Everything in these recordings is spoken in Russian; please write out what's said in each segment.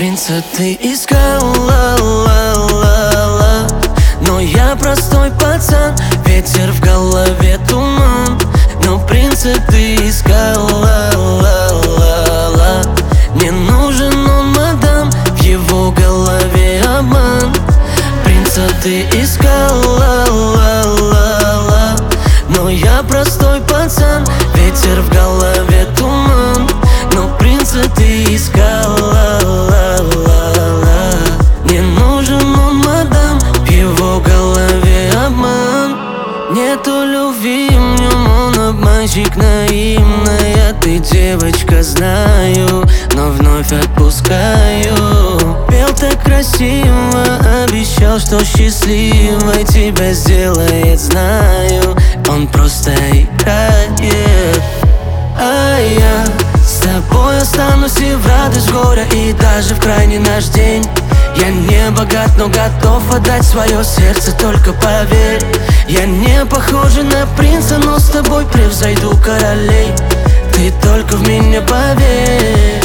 принца ты искала, ла-ла-ла. Но я простой пацан, ветер в голове туман. Но принца ты искала, ла-ла-ла. Не нужен он, мадам, в его голове обман. Принца ты искала, ла-ла-ла. Но я простой пацан, ветер в голове туман. Но принца ты искала, ла-ла-ла. Не нужен он, мадам, в его голове обман. Нету любви в нем, он обманщик наивная. Ты девочка, знаю, но вновь отпускаю. Пел так красиво, обещал, что счастливой тебя сделает, знаю. Он просто играет. А я с тобой останусь и в радость горя, и даже в крайний наш день. Я не богат, но готов отдать свое сердце, только поверь. Я не похожа на принца, но с тобой превзойду королей. Ты только в меня поверь.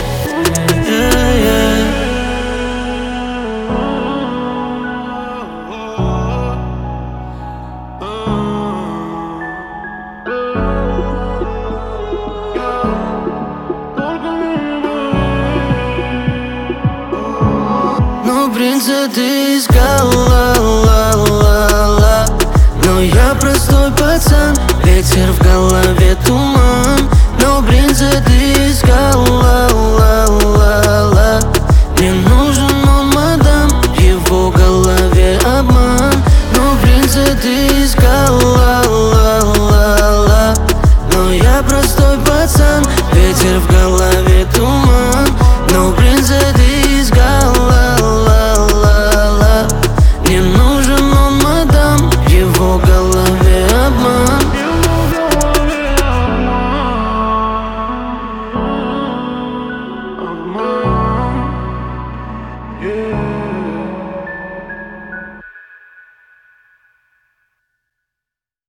Ну, принца ты искала, ла-ла-ла. Но я простой пацан, ветер в голове туман.